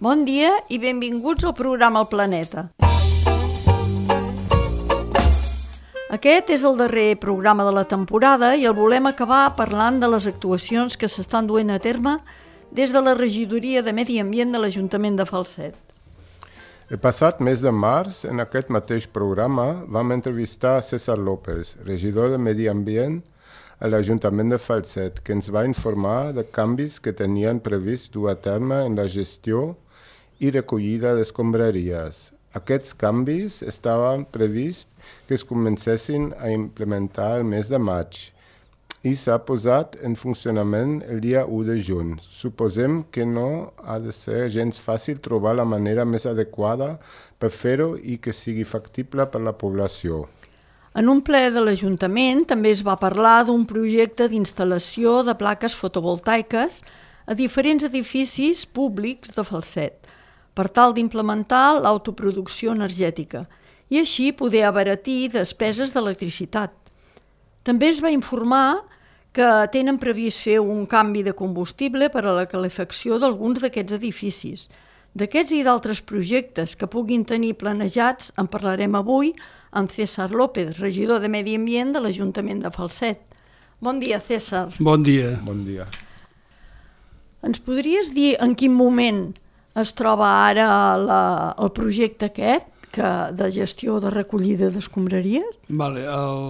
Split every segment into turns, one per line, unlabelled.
Bon dia i benvinguts al programa El Planeta. Aquest és el darrer programa de la temporada i el volem acabar parlant de les actuacions que s'estan duent a terme des de la Regidoria de Medi Ambient de l'Ajuntament de Falset.
El passat mes de març, en aquest mateix programa, vam entrevistar César López, regidor de Medi Ambient a l'Ajuntament de Falset, que ens va informar de canvis que tenien previst dur a terme en la gestió i recollida d'escombraries. Aquests canvis estaven previst que es comencessin a implementar el mes de maig i s'ha posat en funcionament el dia 1 de juny. Suposem que no ha de ser gens fàcil trobar la manera més adequada per fer-ho i que sigui factible per la població.
En un ple de l'Ajuntament també es va parlar d'un projecte d'instal·lació de plaques fotovoltaiques a diferents edificis públics de Falset, per tal d'implementar l'autoproducció energètica i així poder abaratir despeses d'electricitat. També es va informar que tenen previst fer un canvi de combustible per a la calefacció d'alguns d'aquests edificis. D'aquests i d'altres projectes que puguin tenir planejats en parlarem avui amb César López, regidor de Medi Ambient de l'Ajuntament de Falset. Bon dia, César.
Bon dia.
Bon dia.
Ens podries dir en quin moment es troba ara el projecte aquest de gestió de recollida d'escombraries?
Vale,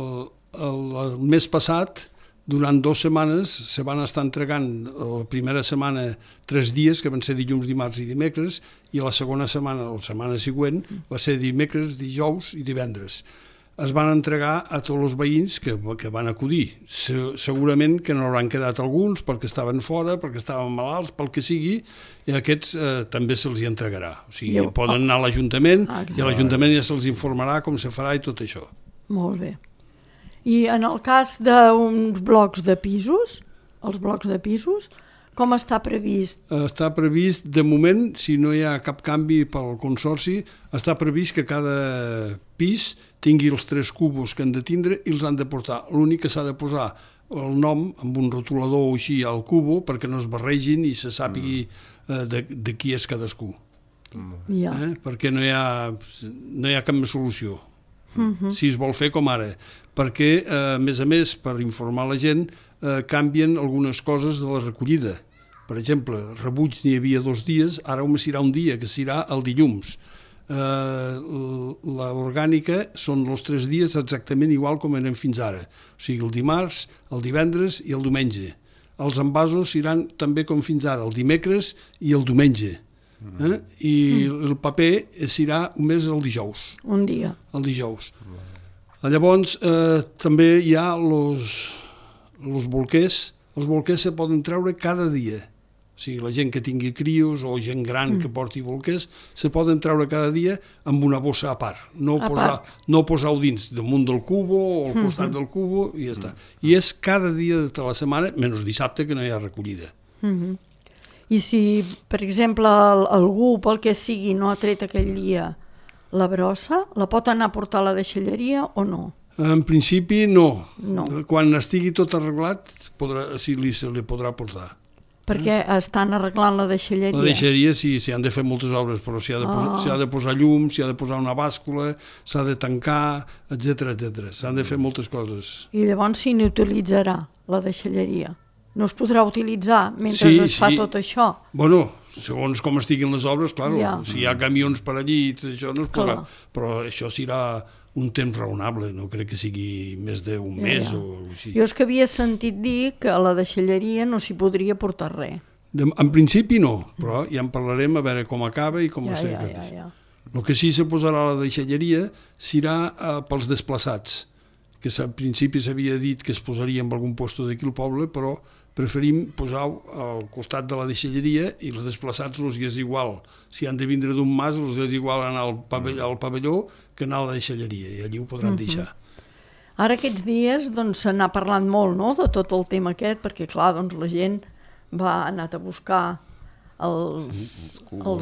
el mes passat, durant 2 setmanes, se van estar entregant la primera setmana 3 dies, que van ser dilluns, dimarts i dimecres, i la segona setmana, o setmana següent, va ser dimecres, dijous i divendres. Es van entregar a tots els veïns que van acudir. Segurament que n'hauran quedat alguns perquè estaven fora, perquè estaven malalts, pel que sigui, i aquests també se'ls hi entregarà. O sigui, poden anar a l'Ajuntament i a l'Ajuntament ja se'ls informarà com se farà i tot això.
Molt bé. I en el cas d'uns blocs de pisos, els blocs de pisos, com està previst?
Està previst, de moment, si no hi ha cap canvi pel Consorci, està previst que cada pis tingui els 3 cubos que han de tindre i els han de portar. L'únic que s'ha de posar el nom amb un rotulador o així al cubo perquè no es barregin i se sàpigui de qui és cadascú. Perquè no hi ha cap més solució. Si es vol fer com ara. Perquè, a més, per informar la gent, canvien algunes coses de la recollida. Per exemple, rebuig n'hi havia 2 dies, ara només serà un dia, que serà el dilluns. L'orgànica són els 3 dies exactament igual com eren fins ara. O sigui, el dimarts, el divendres i el diumenge. Els envasos seran també com fins ara, el dimecres i el diumenge. I el paper serà només el dijous.
Un dia.
El dijous. Llavors, també hi ha els bolquers. Els bolquers se poden treure cada dia. O sigui, la gent que tingui crios o gent gran que porti bolquers se poden treure cada dia amb una bossa a part. No posar-ho dins, damunt del cubo o al costat del cubo i ja està. I és cada dia de la setmana, menys dissabte, que no hi ha recollida.
I si, per exemple, algú, pel que sigui, no ha tret aquell dia la brossa, la pot anar a portar a la deixalleria o no?
En principi, no. Quan estigui tot arreglat, se li podrà portar.
Perquè estan arreglant la deixalleria?
La deixalleria sí, s'hi han de fer moltes obres, però s'hi ha de posar llum, s'hi ha de posar una bàscula, s'ha de tancar, etc. S'han de fer moltes coses.
I llavors s'hi n'utilitzarà la deixalleria? No es podrà utilitzar mentre es fa tot això?
Bueno, segons com estiguin les obres, clar, si hi ha camions per allí i tot això no es podrà, però això serà un temps raonable, no crec que sigui més d'un mes o així.
Jo és que havia sentit dir que a la deixalleria no s'hi podria portar res.
En principi no, però ja en parlarem a veure com acaba i com està. El que sí se posarà a la deixalleria serà pels desplaçats, que al principi s'havia dit que es posaria en algun lloc d'aquí al poble, però preferim posar-ho al costat de la deixalleria i els desplaçats els és igual. Si han de vindre d'un mas, els és igual anar al pavelló que anar a la deixalleria, i allí ho podran deixar.
Ara aquests dies se n'ha parlat molt, no?, de tot el tema aquest, perquè clar, la gent ha anat a buscar els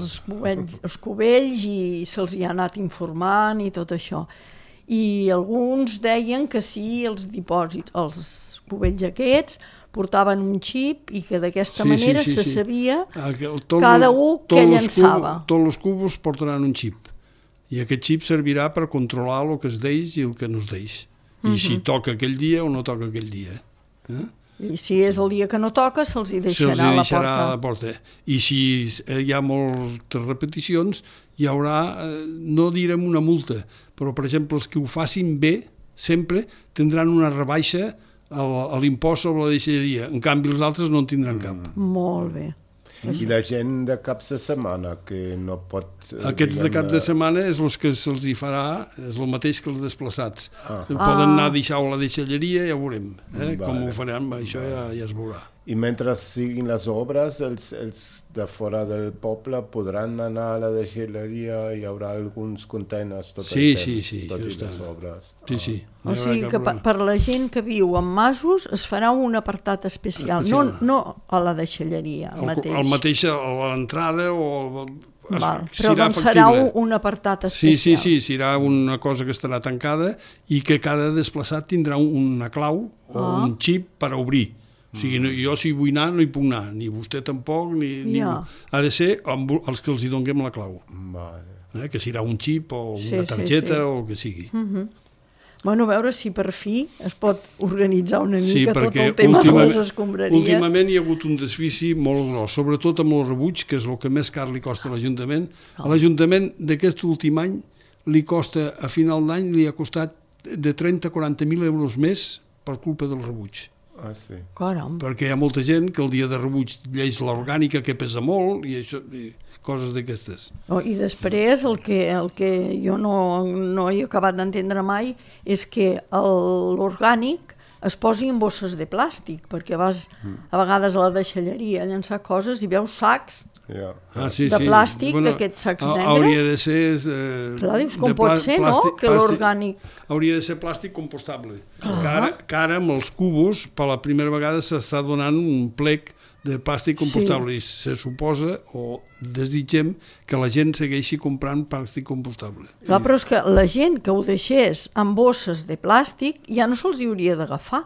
cubells i se'ls hi ha anat informant i tot això. I alguns deien que sí, els dipòsits, els cubells aquests, portaven un xip i que d'aquesta manera se sabia
Cada
què llançava.
Tots els cubos portaran un xip i aquest xip servirà per controlar el que es deix i el que no es deix. I si toca aquell dia o no toca aquell dia.
I si és el dia que no toca, se'ls hi deixarà a la porta.
I si hi ha moltes repeticions, hi haurà, no direm una multa, però per exemple els que ho facin bé sempre tindran una rebaixa a l'impost sobre la deixalleria. En canvi, els altres no en tindran cap.
Molt bé.
I la gent de caps de setmana que no pot...
Aquests de cap de setmana és els que se'ls hi farà, és el mateix que els desplaçats. Poden anar a deixar a la deixalleria, ja ho veurem. Com ho farem, això ja es veurà.
I mentre siguin les obres, els de fora del poble podran anar a la deixalleria, hi haurà alguns containers tot el temps, tot i les obres.
Sí.
O sigui que per la gent que viu en masos es farà un apartat especial, no a la deixalleria mateix.
El mateix a l'entrada o...
Però doncs serà un apartat especial.
Sí, serà una cosa que estarà tancada i que cada desplaçat tindrà una clau o un xip per obrir. O sigui, jo si vull anar no hi puc anar, ni vostè tampoc, ni ningú. Ha de ser els que els hi donem la clau. Que serà un xip o una targeta o el que sigui.
Bueno, a veure si per fi es pot organitzar una mica tot el tema de les escombraries.
Últimament hi ha hagut un desfici molt gros, sobretot amb el rebuig, que és el que més car li costa a l'Ajuntament. A l'Ajuntament d'aquest últim any li costa, a final d'any, li ha costat de 30 a 40.000 euros més per culpa del rebuig.
Sí.
Caram.
Perquè hi ha molta gent que el dia de rebuig lleix l'orgànica que pesa molt i això, coses d'aquestes.
I després el que jo no he acabat d'entendre mai és que l'orgànic es posi en bosses de plàstic, perquè vas a vegades a la deixalleria a llançar coses i veus sacs de plàstic, d'aquests sacs negres.
Hauria de ser...
Clar, dius, com pot ser, no?, que l'orgànic...
Hauria de ser plàstic compostable. Que ara amb els cubos, per la primera vegada s'està donant un plec de plàstic compostable i se suposa o desitgem que la gent segueixi comprant plàstic compostable.
Clar, però és que la gent que ho deixés en bosses de plàstic ja no se'ls hauria d'agafar.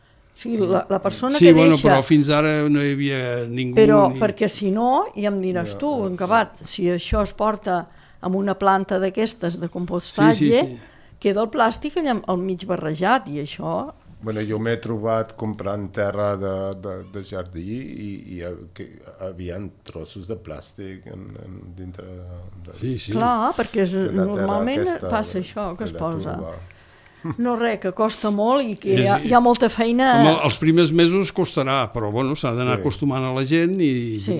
O sigui, la persona que deixa...
però fins ara no hi havia ningú...
Però perquè si no, ja em diràs tu, en acabat, si això es porta amb una planta d'aquestes de compostatge, queda el plàstic allà al mig barrejat i això...
Bueno, jo m'he trobat comprant terra de jardí i hi havia trossos de plàstic dintre de...
Sí.
Clar, perquè normalment passa això, que es posa... No, res, que costa molt i que hi ha molta feina...
Els primers mesos costarà, però bueno, s'ha d'anar acostumant a la gent i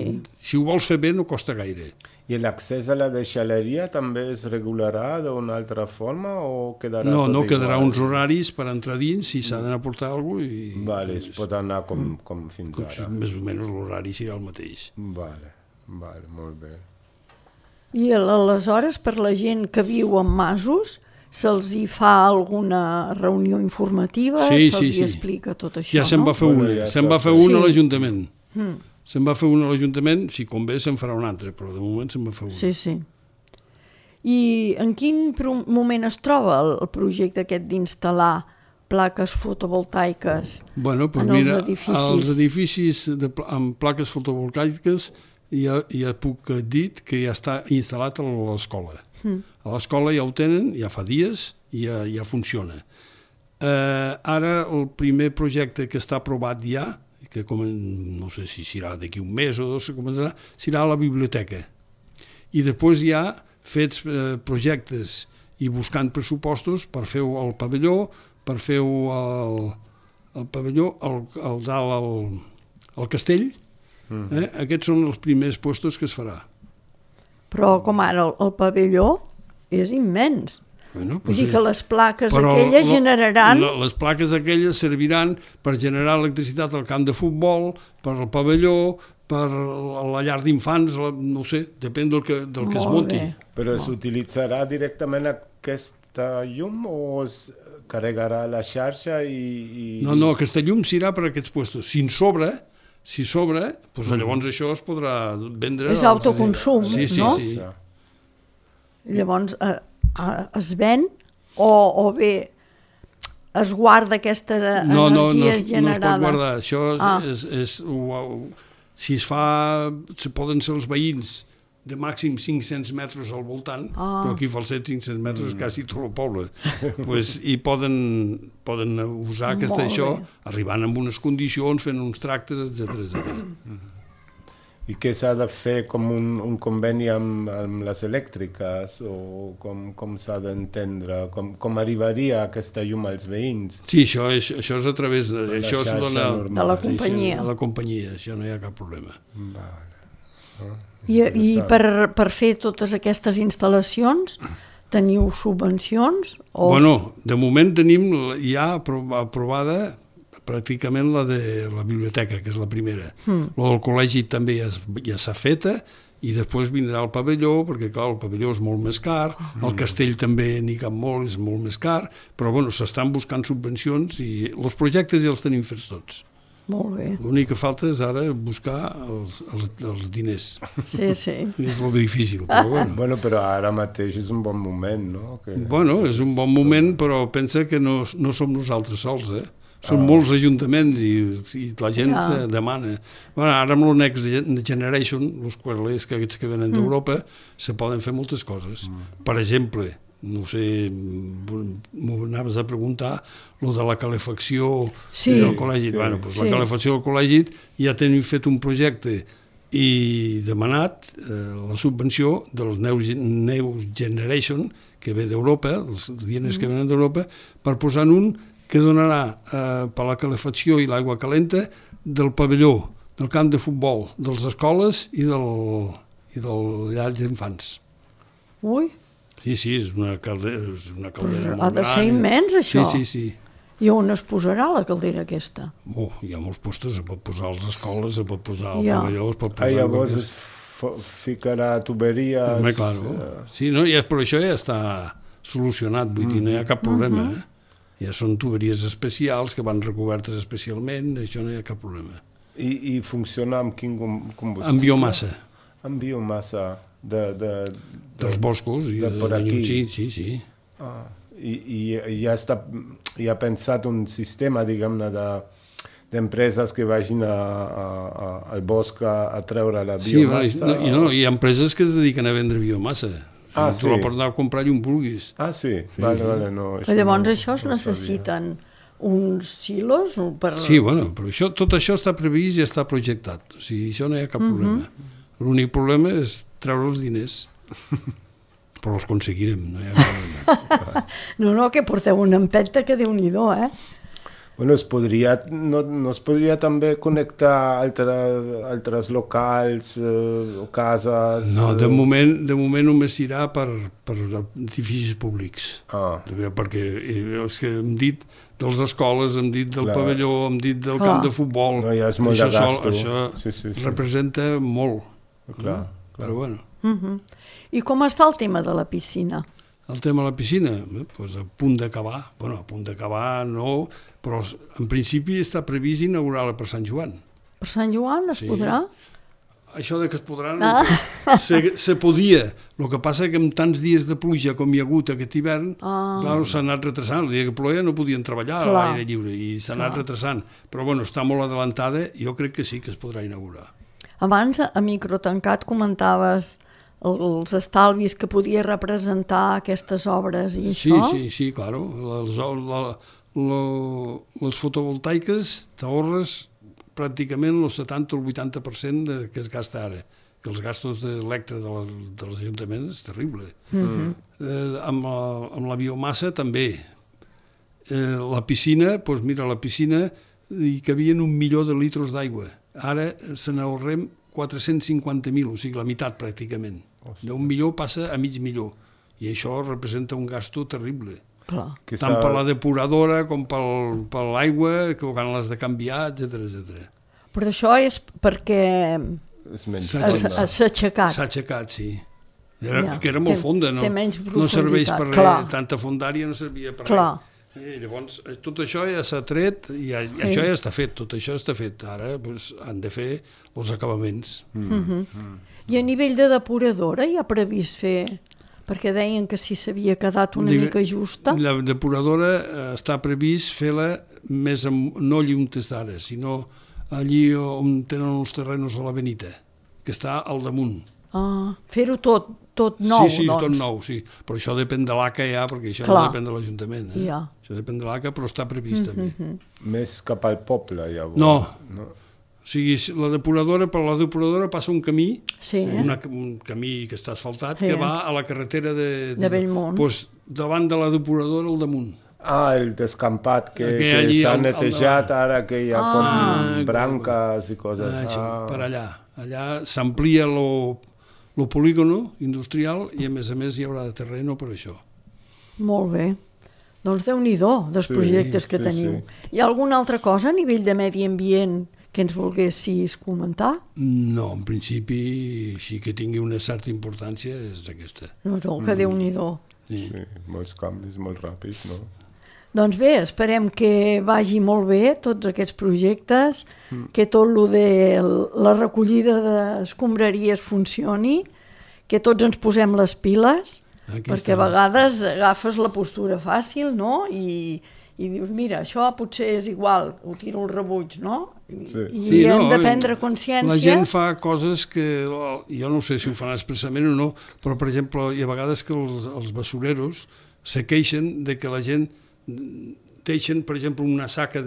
si ho vols fer bé no costa gaire.
I l'accés a la deixalleria també es regularà d'una altra forma o quedarà tot igual?
No, quedarà uns horaris per entrar dins si s'ha d'anar a portar alguna cosa i...
Vale, es pot anar com fins ara.
Més o menys l'horari serà el mateix.
Vale, molt bé.
I aleshores per la gent que viu en masos se'ls hi fa alguna reunió informativa, se'ls hi explica tot això,
ja se'n va fer una, se'n va fer una a l'Ajuntament. Se'n va fer una a l'Ajuntament, si convé se'n farà una altra, però de moment se'n va fer una.
Sí. I en quin moment es troba el projecte aquest d'instal·lar plaques fotovoltaiques en els edificis?
Els edificis amb plaques fotovoltaiques ja puc dir que ja està instal·lat a l'escola. A l'escola ja ho tenen, ja fa dies i ja funciona. Ara el primer projecte que està aprovat ja, que no sé si serà d'aquí un mes o dos, serà a la biblioteca. I després ja fets projectes i buscant pressupostos per fer el pavelló, per fer el pavelló, el dalt al castell. Aquests són els primers puestos que es farà.
Però com ara el pavelló és immens. Vull dir que les plaques aquelles generaran...
Les plaques aquelles serviran per generar electricitat al camp de futbol, per al pavelló, per la llar d'infants, no sé, depèn del que es munti.
Però s'utilitzarà directament aquesta llum o es carregarà la xarxa i...
No, aquesta llum serà per a aquests puestos. Si sobra, doncs llavors això es podrà vendre...
És autoconsum, no?
Sí.
Llavors es ven o bé es guarda aquesta energia generada?
No es pot guardar. Això si es fa, poden ser els veïns de màxim 500 metres al voltant, però aquí Falset 500 metres és quasi tot el poble, i poden usar això arribant amb unes condicions, fent uns tractes, etc.
I què s'ha de fer com un conveni amb les elèctriques o com s'ha d'entendre? Com arribaria aquesta llum als veïns?
Sí, això és a través de
la companyia.
De la companyia, això no hi ha cap problema.
I per fer totes aquestes instal·lacions teniu subvencions?
Bueno, de moment tenim ja aprovada pràcticament la de la biblioteca, que és la primera. La del col·legi també ja s'ha feta i després vindrà el pavelló, perquè clar, el pavelló és molt més car, el castell també n'hi cap molt, és molt més car, però bueno, s'estan buscant subvencions i els projectes ja els tenim fets tots.
Molt bé.
L'únic que falta és ara buscar els diners.
Sí.
És el difícil, però bueno.
Bueno, però ara mateix és un bon moment, no?
Bueno, és un bon moment, però pensa que no som nosaltres sols, Són molts ajuntaments i la gent demana. Bueno, ara amb el Next Generation, els quarlers que venen d'Europa, se poden fer moltes coses. Per exemple, no sé, m'ho anaves a preguntar, lo de la calefacció del col·legi. Bueno, doncs la calefacció del col·legi ja tenim fet un projecte i demanat la subvenció del Next Generation, que ve d'Europa, els diners que venen d'Europa, per posar un que donarà per la calefacció i l'aigua calenta del pavelló, del camp de futbol, de les escoles i del llar d'infants.
Ui!
Sí, és una caldera molt gran.
Ha de ser immens, això.
Sí.
I on es posarà la caldera aquesta?
Hi ha molts postos, es pot posar a les escoles, es pot posar al pavelló, es pot posar...
Llavors es ficarà tuberies...
Claro. Sí, però això ja està solucionat, vull dir, no hi ha cap problema, Ja són tuberies especials que van recobertes especialment, això no hi ha cap problema.
I funciona amb quin combustible?
Amb biomassa.
Amb biomassa
dels boscos.
De per aquí?
Sí.
I ja ha pensat un sistema, diguem-ne, d'empreses que vagin al bosc a treure la biomassa?
Sí, hi ha empreses que es dediquen a vendre biomassa. Tu la pots anar a comprar i on vulguis.
Sí? Vale, no.
Llavors això es necessiten uns silos?
Sí, bueno, però tot això està previst i està projectat. O sigui, això no hi ha cap problema. L'únic problema és treure els diners. Però els aconseguirem, no hi ha problema.
No, que porteu una empenta que Déu-n'hi-do,
Bueno, no es podria també connectar altres locals o cases?
No, de moment només irà per edificis públics. Perquè els que hem dit de les escoles, hem dit del pavelló, hem dit del camp de futbol.
No, ja és molt de gasto.
Això representa molt.
Clar.
Però bueno.
I com està el tema de la piscina?
El tema de la piscina? Doncs a punt d'acabar. Bueno, a punt d'acabar no, però en principi està previst inaugurar-la per Sant Joan.
Per Sant Joan es podrà?
Això de que es podrà se podia. El que passa que amb tants dies de pluja com hi ha hagut aquest hivern, clar, s'ha anat retrasant. El dia que ploia no podien treballar a l'aire lliure i s'ha anat retrasant. Però bueno, està molt adelantada, jo crec que sí que es podrà inaugurar.
Abans, a microtancat, comentaves els estalvis que podia representar aquestes obres i això?
Sí, claro. Les fotovoltaiques t'ahorres pràcticament el 70 o el 80% que es gasta ara, que els gastos d'electre dels ajuntaments és terrible. Amb la biomassa també. La piscina, doncs mira, la piscina hi cabien 1 milió de litres d'aigua. Ara se n'ahorrem 450.000, o sigui, la meitat pràcticament. D'1 milió passa a mig milió. I això representa un gasto terrible. Tant per la depuradora com per l'aigua, que quan l'has de canviar, etc.
Però això és perquè s'ha aixecat.
S'ha aixecat, sí. Que era molt fonda, no serveix per res. Tanta fondària no servia per res. Llavors, tot això ja s'ha tret i això ja està fet, tot això està fet. Ara han de fer els acabaments.
I a nivell de depuradora hi ha previst fer Perquè deien que si s'havia quedat una mica justa.
La depuradora està previst fer-la més no allí on està ara, sinó allí on tenen els terrenos de la Benita, que està al damunt.
Fer-ho tot nou,
sí,
doncs.
Tot nou, sí. Però això depèn de l'ACA ja, perquè això no depèn de l'Ajuntament.
Ja.
Això depèn de l'ACA, però està previst també.
Més cap al poble, llavors.
No. O sigui, per la depuradora passa un camí, un camí que està asfaltat, que va a la carretera de
Bellmunt.
Doncs davant de la depuradora al damunt.
El descampat que s'ha netejat ara, que hi ha com branques i coses.
Per allà. Allà s'amplia el polígono industrial i a més hi haurà de terreno per això.
Molt bé. Doncs Déu-n'hi-do dels projectes que teniu. Hi ha alguna altra cosa a nivell de medi ambient que ens volguessis comentar?
No, en principi sí que tingui una certa importància és aquesta.
No, que Déu-n'hi-do.
Sí, molts canvis, molt ràpids, no?
Doncs bé, esperem que vagi molt bé tots aquests projectes, que tot lo de la recollida d'escombraries funcioni, que tots ens posem les piles, perquè a vegades agafes la postura fàcil, no?, i dius, mira, això potser és igual, ho tiro al rebuig, no? I hem de prendre consciència.
La gent fa coses que, jo no sé si ho fan expressament o no, però, per exemple, hi ha vegades que els basureros se queixen de que la gent deixen, per exemple, una saca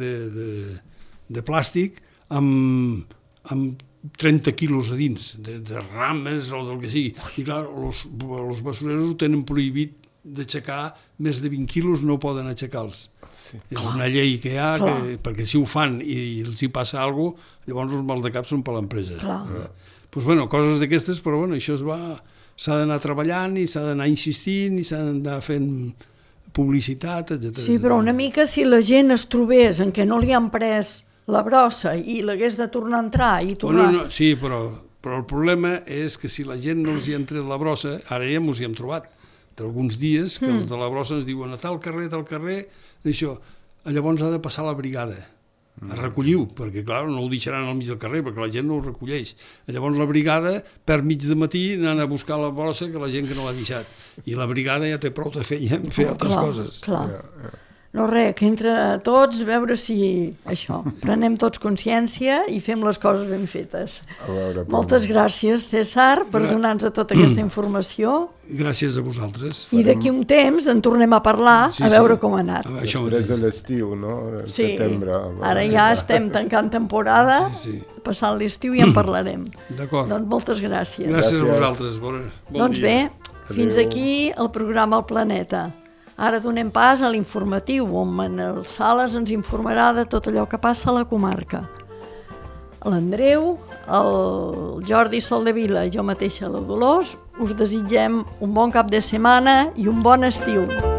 de plàstic amb 30 quilos a dins, de rames o del que sigui. I clar, els basureros ho tenen prohibit d'aixecar més de 20 quilos, no poden aixecar-los. És una llei que hi ha, perquè si ho fan i els hi passa alguna cosa, llavors els maldecaps són per l'empresa. Doncs bueno, coses d'aquestes, però bueno, això s'ha d'anar treballant i s'ha d'anar insistint i s'ha d'anar fent publicitat, etc.
Sí, però una mica si la gent es trobés en què no li han pres la brossa i l'hagués de tornar a entrar i tornar...
Sí, però el problema és que si la gent no els hi han tret la brossa, ara ja ens hi hem trobat, d'alguns dies que els de la brossa ens diuen a tal carrer, això, llavors ha de passar la brigada a recollir-ho, perquè clar, no ho deixaran al mig del carrer, perquè la gent no ho recolleix. Llavors la brigada, per mig de matí, anant a buscar la brossa que la gent que no l'ha deixat. I la brigada ja té prou de feina en fer altres coses.
Clar. No res, que entre tots veure si això, prenem tots consciència i fem les coses ben fetes. Moltes gràcies, César, per donar-nos tota aquesta informació.
Gràcies a vosaltres.
I d'aquí un temps en tornem a parlar, a veure com ha anat.
Després de l'estiu, no? Setembre.
Ara ja estem tancant temporada, passant l'estiu i en parlarem.
D'acord.
Doncs moltes gràcies.
Gràcies a vosaltres. Bon dia.
Doncs bé, fins aquí el programa El Planeta. Ara donem pas a l'informatiu, on Manel Sales ens informarà de tot allò que passa a la comarca. L'Andreu, el Jordi Soldevila i jo mateixa, la Dolors, us desitgem un bon cap de setmana i un bon estiu.